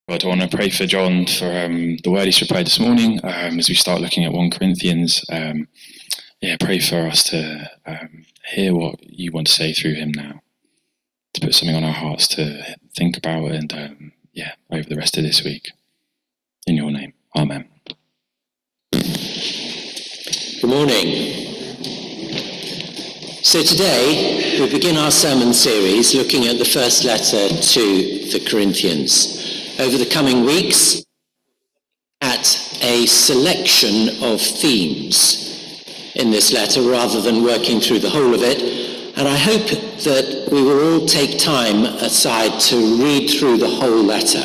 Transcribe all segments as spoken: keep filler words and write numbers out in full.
God, I want to pray for John for um, the word he's prepared this morning um, as we start looking at First Corinthians. Um, yeah, pray for us to um, hear what you want to say through him now, to put something on our hearts to think about and um, yeah, over the rest of this week. In your name, amen. Good morning. So today we begin our sermon series looking at the first letter to the Corinthians. Over the coming weeks, at a selection of themes in this letter rather than working through the whole of it, and I hope that we will all take time aside to read through the whole letter.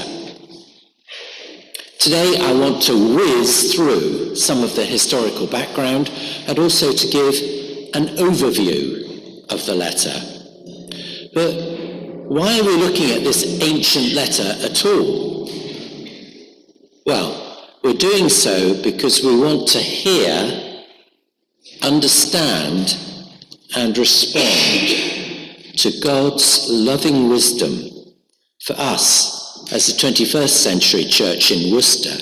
Today I want to whiz through some of the historical background and also to give an overview of the letter. But why are we looking at this ancient letter at all? Well, we're doing so because we want to hear, understand, and respond to God's loving wisdom for us as the twenty-first century church in Worcester.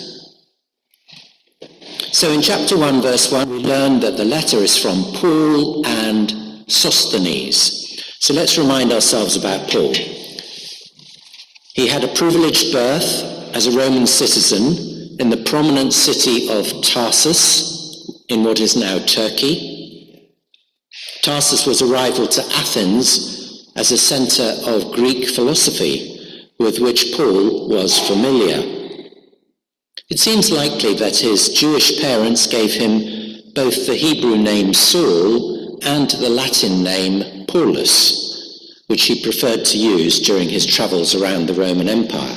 So in chapter one, verse one, we learn that the letter is from Paul and Sosthenes. So let's remind ourselves about Paul. He had a privileged birth as a Roman citizen in the prominent city of Tarsus in what is now Turkey. Tarsus was a rival to Athens as a centre of Greek philosophy with which Paul was familiar. It seems likely that his Jewish parents gave him both the Hebrew name Saul and the Latin name Paulus, which he preferred to use during his travels around the Roman Empire.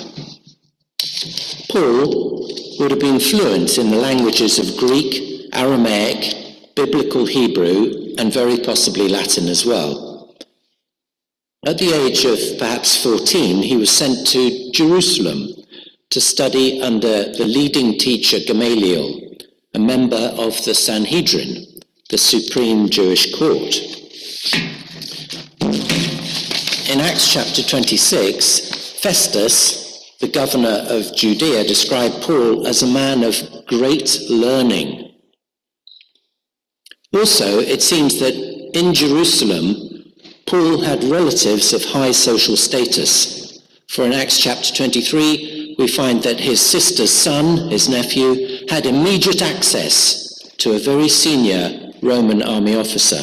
Paul would have been fluent in the languages of Greek, Aramaic, Biblical Hebrew, and very possibly Latin as well. At the age of perhaps fourteen, he was sent to Jerusalem to study under the leading teacher Gamaliel, a member of the Sanhedrin, the supreme Jewish court. In Acts chapter twenty-six, Festus, the governor of Judea, described Paul as a man of great learning. Also, it seems that in Jerusalem, Paul had relatives of high social status. For in Acts chapter twenty-three, we find that his sister's son, his nephew, had immediate access to a very senior Roman army officer.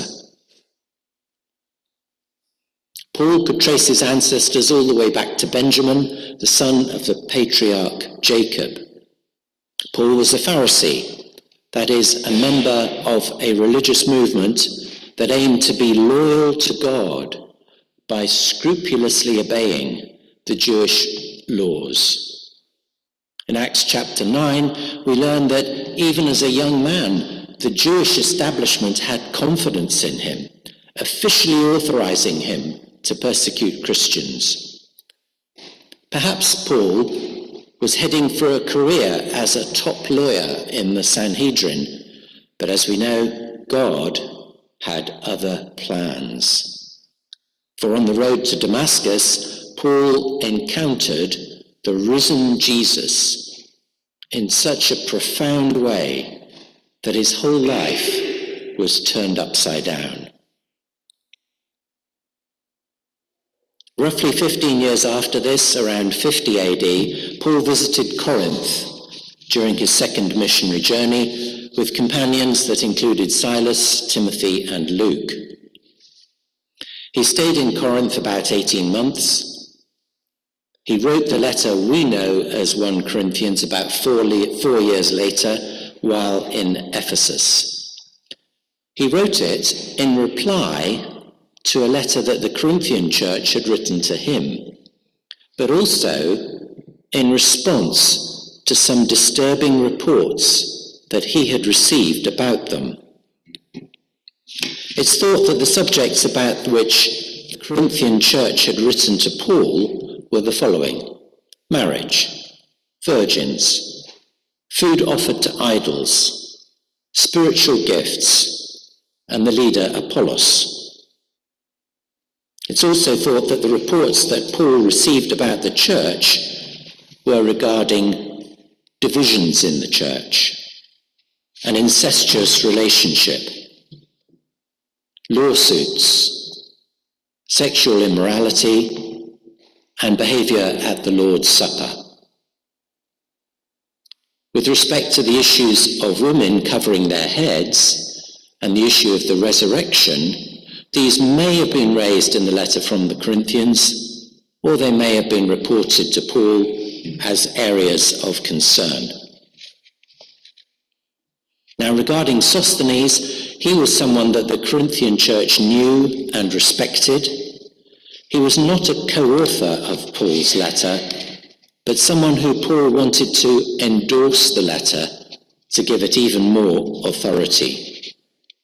Paul could trace his ancestors all the way back to Benjamin, the son of the patriarch Jacob. Paul was a Pharisee, that is, a member of a religious movement that aimed to be loyal to God by scrupulously obeying the Jewish laws. In Acts chapter nine, we learn that even as a young man, the Jewish establishment had confidence in him, officially authorizing him to persecute Christians. Perhaps Paul was heading for a career as a top lawyer in the Sanhedrin, but as we know, God had other plans. For on the road to Damascus, Paul encountered the risen Jesus in such a profound way that his whole life was turned upside down. Roughly fifteen years after this, around fifty A D, Paul visited Corinth during his second missionary journey with companions that included Silas, Timothy, and Luke. He stayed in Corinth about eighteen months. He wrote the letter we know as First Corinthians about four, le- four years later while in Ephesus. He wrote it in reply to a letter that the Corinthian church had written to him, but also in response to some disturbing reports that he had received about them. It's thought that the subjects about which the Corinthian church had written to Paul were the following: marriage, virgins, food offered to idols, spiritual gifts, and the leader Apollos. It's also thought that the reports that Paul received about the church were regarding divisions in the church, an incestuous relationship, lawsuits, sexual immorality, and behaviour at the Lord's Supper. With respect to the issues of women covering their heads and the issue of the resurrection, these may have been raised in the letter from the Corinthians, or they may have been reported to Paul as areas of concern. Now, regarding Sosthenes, he was someone that the Corinthian church knew and respected. He was not a co-author of Paul's letter, but someone who Paul wanted to endorse the letter to give it even more authority.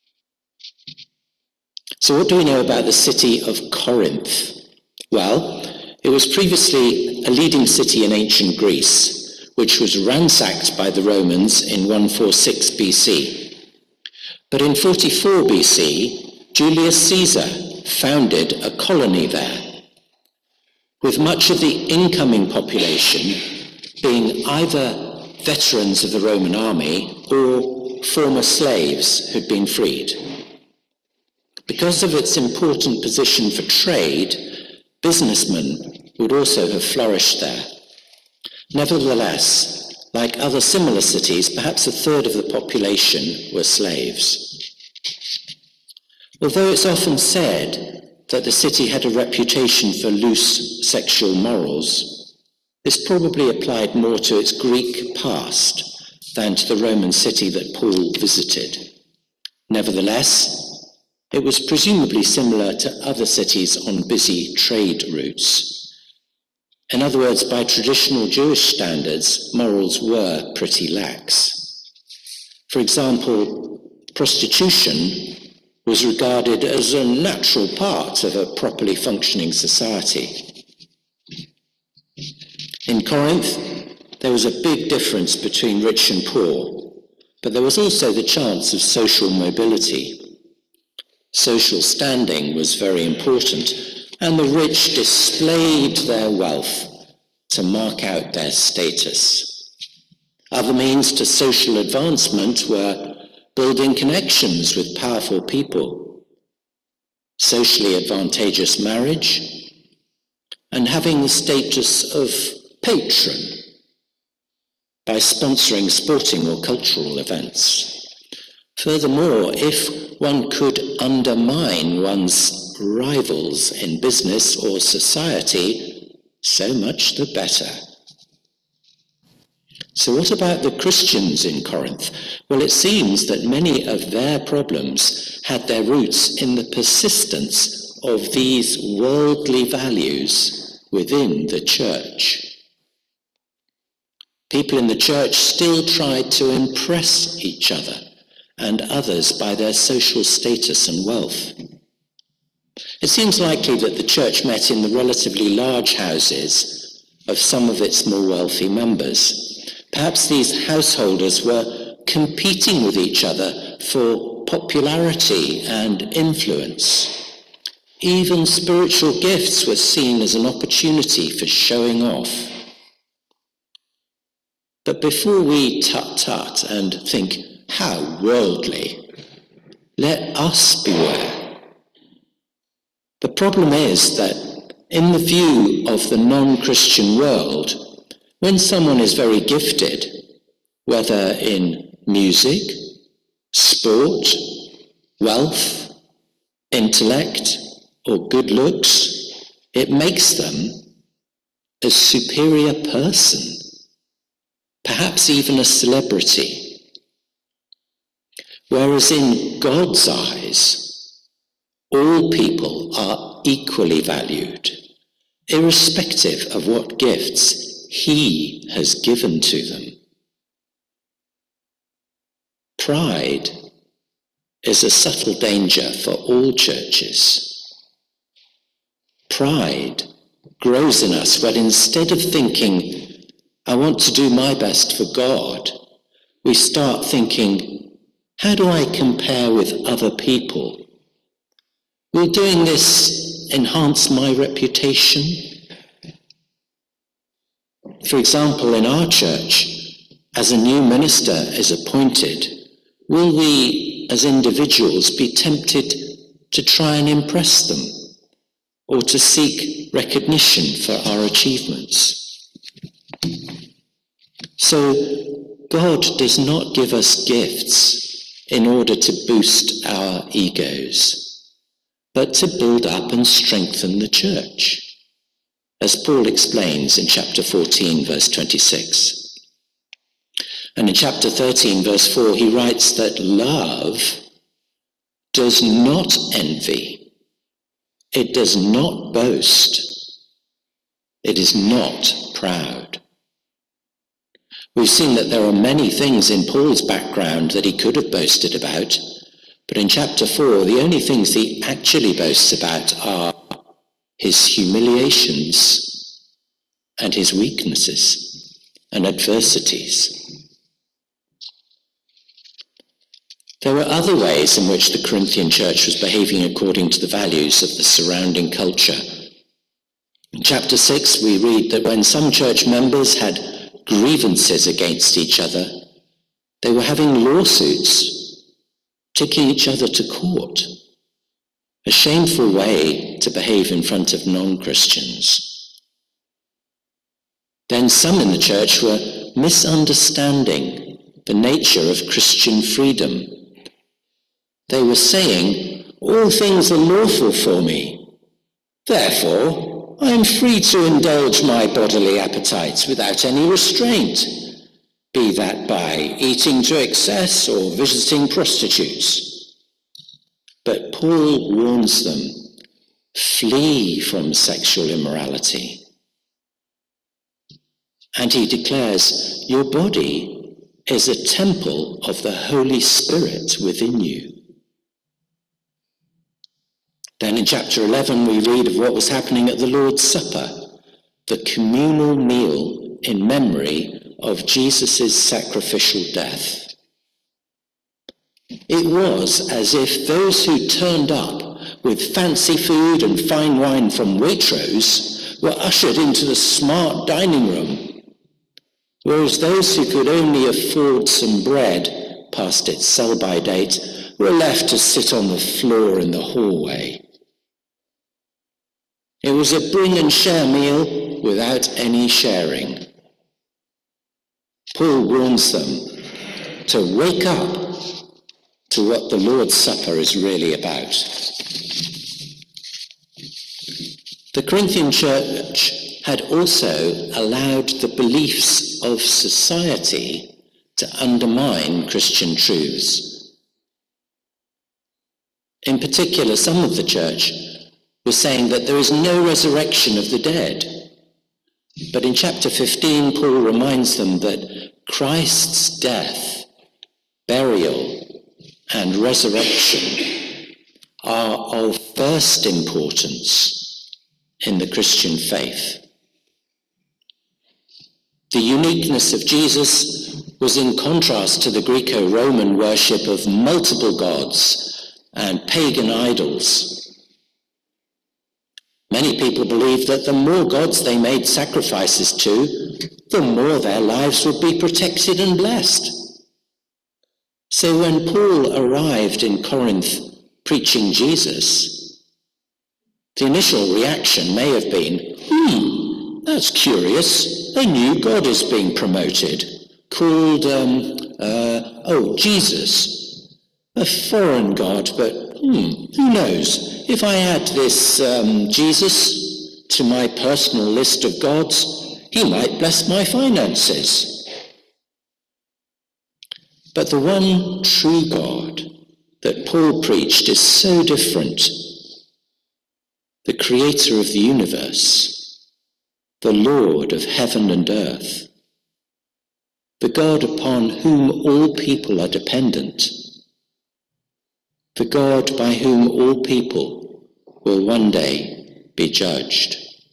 So what do we know about the city of Corinth? Well, it was previously a leading city in ancient Greece, which was ransacked by the Romans in one forty-six B C. But in forty-four B C, Julius Caesar founded a colony there, with much of the incoming population being either veterans of the Roman army or former slaves who'd been freed. Because of its important position for trade, businessmen would also have flourished there. Nevertheless, like other similar cities, perhaps a third of the population were slaves. Although it's often said that the city had a reputation for loose sexual morals, this probably applied more to its Greek past than to the Roman city that Paul visited. Nevertheless, it was presumably similar to other cities on busy trade routes. In other words, by traditional Jewish standards, morals were pretty lax. For example, prostitution was regarded as a natural part of a properly functioning society. In Corinth, there was a big difference between rich and poor, but there was also the chance of social mobility. Social standing was very important, and the rich displayed their wealth to mark out their status. Other means to social advancement were building connections with powerful people, socially advantageous marriage, and having the status of patron by sponsoring sporting or cultural events. Furthermore, if one could undermine one's rivals in business or society, so much the better. So what about the Christians in Corinth? Well, it seems that many of their problems had their roots in the persistence of these worldly values within the church. People in the church still tried to impress each other and others by their social status and wealth. It seems likely that the church met in the relatively large houses of some of its more wealthy members. Perhaps these householders were competing with each other for popularity and influence. Even spiritual gifts were seen as an opportunity for showing off. But before we tut-tut and think, how worldly, let us beware. The problem is that in the view of the non-Christian world, when someone is very gifted, whether in music, sport, wealth, intellect, or good looks, it makes them a superior person, perhaps even a celebrity. Whereas in God's eyes, all people are equally valued, irrespective of what gifts He has given to them. Pride is a subtle danger for all churches. Pride grows in us when instead of thinking, I want to do my best for God, we start thinking, how do I compare with other people? Will doing this enhance my reputation? For example, in our church, as a new minister is appointed, will we, as individuals, be tempted to try and impress them or to seek recognition for our achievements? So, God does not give us gifts in order to boost our egos, but to build up and strengthen the church, as Paul explains in chapter fourteen, verse twenty-six. And in chapter thirteen, verse four, he writes that love does not envy, it does not boast, it is not proud. We've seen that there are many things in Paul's background that he could have boasted about, but in chapter four, the only things he actually boasts about are his humiliations and his weaknesses and adversities. There were other ways in which the Corinthian church was behaving according to the values of the surrounding culture. In chapter six, we read that when some church members had grievances against each other, they were having lawsuits, taking each other to court. A shameful way to behave in front of non-Christians. Then some in the church were misunderstanding the nature of Christian freedom. They were saying, all things are lawful for me. Therefore, I am free to indulge my bodily appetites without any restraint, be that by eating to excess or visiting prostitutes. But Paul warns them, flee from sexual immorality. And he declares, your body is a temple of the Holy Spirit within you. Then in chapter eleven, we read of what was happening at the Lord's Supper, the communal meal in memory of Jesus' sacrificial death. It was as if those who turned up with fancy food and fine wine from Waitrose were ushered into the smart dining room, whereas those who could only afford some bread past its sell-by date were left to sit on the floor in the hallway. It was a bring and share meal without any sharing. Paul warns them to wake up to what the Lord's Supper is really about. The Corinthian church had also allowed the beliefs of society to undermine Christian truths. In particular, some of the church was saying that there is no resurrection of the dead. But in chapter fifteen, Paul reminds them that Christ's death, burial, and resurrection are of first importance in the Christian faith. The uniqueness of Jesus was in contrast to the Greco-Roman worship of multiple gods and pagan idols. Many people believed that the more gods they made sacrifices to, the more their lives would be protected and blessed. So when Paul arrived in Corinth preaching Jesus, the initial reaction may have been, hmm, that's curious, a new god is being promoted, called, um, uh, oh, Jesus, a foreign god, but hmm, who knows? If I add this um, Jesus to my personal list of gods, he might bless my finances. But the one true God that Paul preached is so different. The creator of the universe, the Lord of heaven and earth, the God upon whom all people are dependent, the God by whom all people will one day be judged.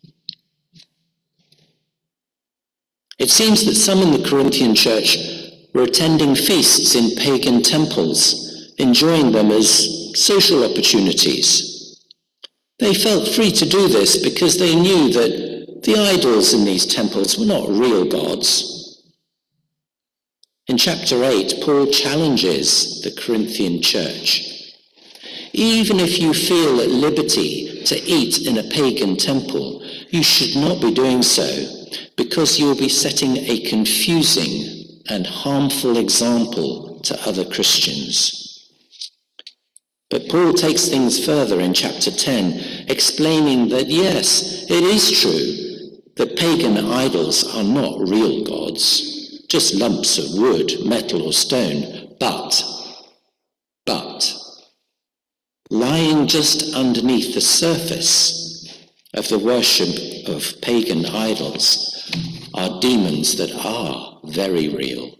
It seems that some in the Corinthian church were attending feasts in pagan temples, enjoying them as social opportunities. They felt free to do this because they knew that the idols in these temples were not real gods. In chapter eight, Paul challenges the Corinthian church. Even if you feel at liberty to eat in a pagan temple, you should not be doing so, because you will be setting a confusing and harmful example to other Christians. But Paul takes things further in chapter ten, explaining that yes, it is true that pagan idols are not real gods, just lumps of wood, metal or stone, but, but, lying just underneath the surface of the worship of pagan idols are demons that are very real.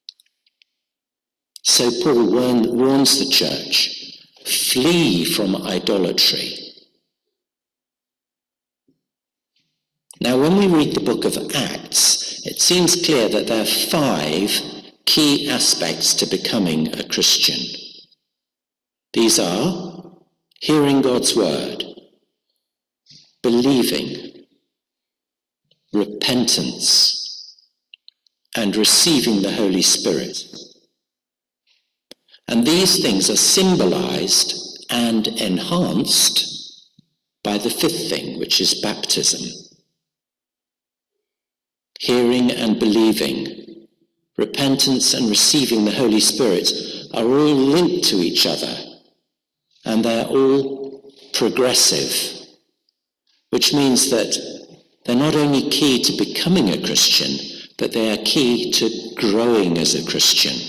So Paul warn, warns the church, flee from idolatry. Now, when we read the book of Acts, it seems clear that there are five key aspects to becoming a Christian. These are hearing God's word, believing, repentance, and receiving the Holy Spirit. And these things are symbolized and enhanced by the fifth thing, which is baptism. Hearing and believing, repentance and receiving the Holy Spirit are all linked to each other, and they're all progressive, which means that they're not only key to becoming a Christian, but they are key to growing as a Christian.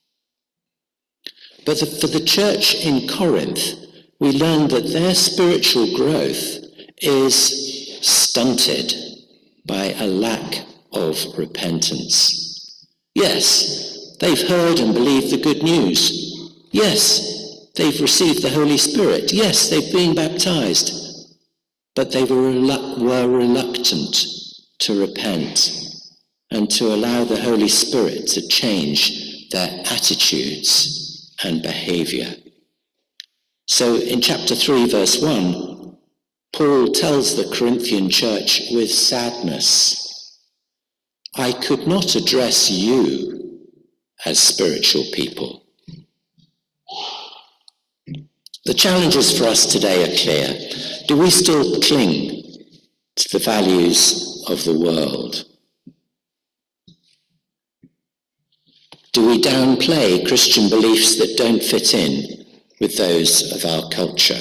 But for the church in Corinth, we learn that their spiritual growth is stunted by a lack of repentance. Yes, they've heard and believed the good news. Yes, they've received the Holy Spirit. Yes, they've been baptized. But they were, relu- were reluctant to repent and to allow the Holy Spirit to change their attitudes and behavior. So in chapter three, verse one, Paul tells the Corinthian church with sadness, I could not address you as spiritual people. The challenges for us today are clear. Do we still cling to the values of the world? Do we downplay Christian beliefs that don't fit in with those of our culture?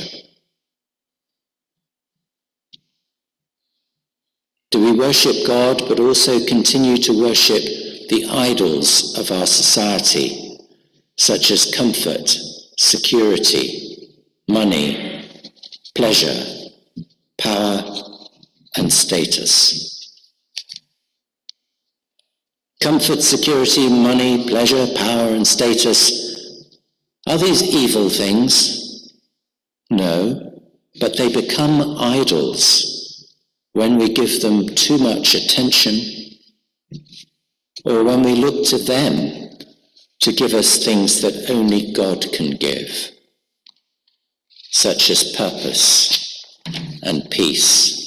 Do we worship God but also continue to worship the idols of our society, such as comfort, security, money, pleasure, power, and status? Comfort, security, money, pleasure, power, and status, are these evil things? No, but they become idols when we give them too much attention, or when we look to them to give us things that only God can give, such as purpose and peace.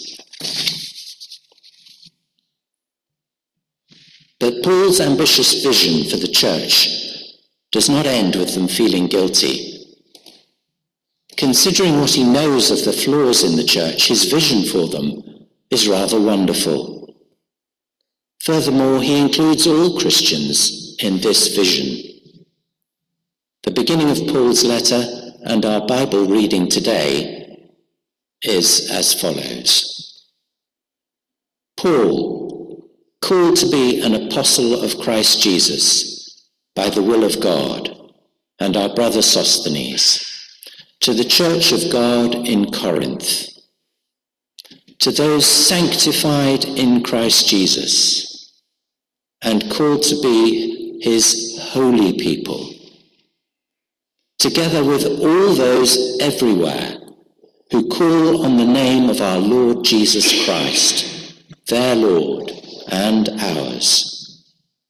But Paul's ambitious vision for the church does not end with them feeling guilty. Considering what he knows of the flaws in the church, his vision for them is rather wonderful. Furthermore, he includes all Christians in this vision. The beginning of Paul's letter and our Bible reading today is as follows. Paul, called to be an apostle of Christ Jesus by the will of God, and our brother Sosthenes, to the church of God in Corinth, to those sanctified in Christ Jesus, and called to be his holy people, together with all those everywhere who call on the name of our Lord Jesus Christ, their Lord and ours.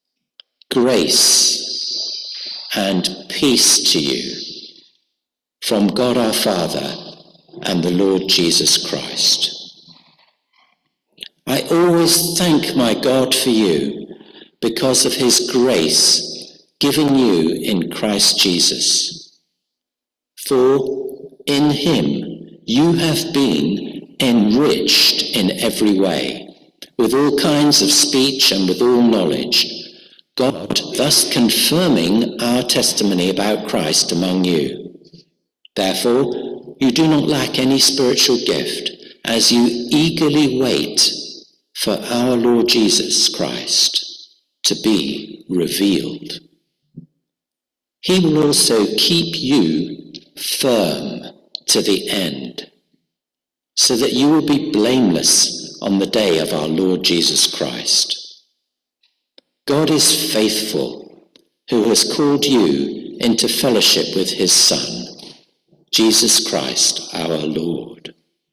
Grace and peace to you from God our Father and the Lord Jesus Christ. I always thank my God for you because of his grace given you in Christ Jesus. For in him you have been enriched in every way, with all kinds of speech and with all knowledge, God thus confirming our testimony about Christ among you. Therefore, you do not lack any spiritual gift as you eagerly wait for our Lord Jesus Christ to be revealed. He will also keep you firm to the end, so that you will be blameless on the day of our Lord Jesus Christ. God is faithful, who has called you into fellowship with his Son, Jesus Christ our Lord.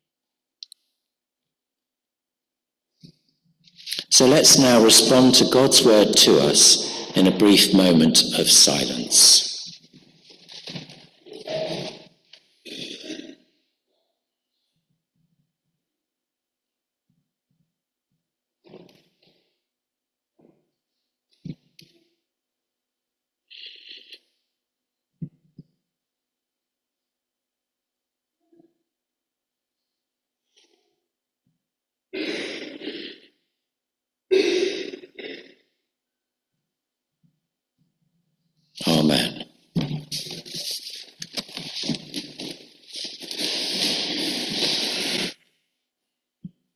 So let's now respond to God's word to us in a brief moment of silence. Amen.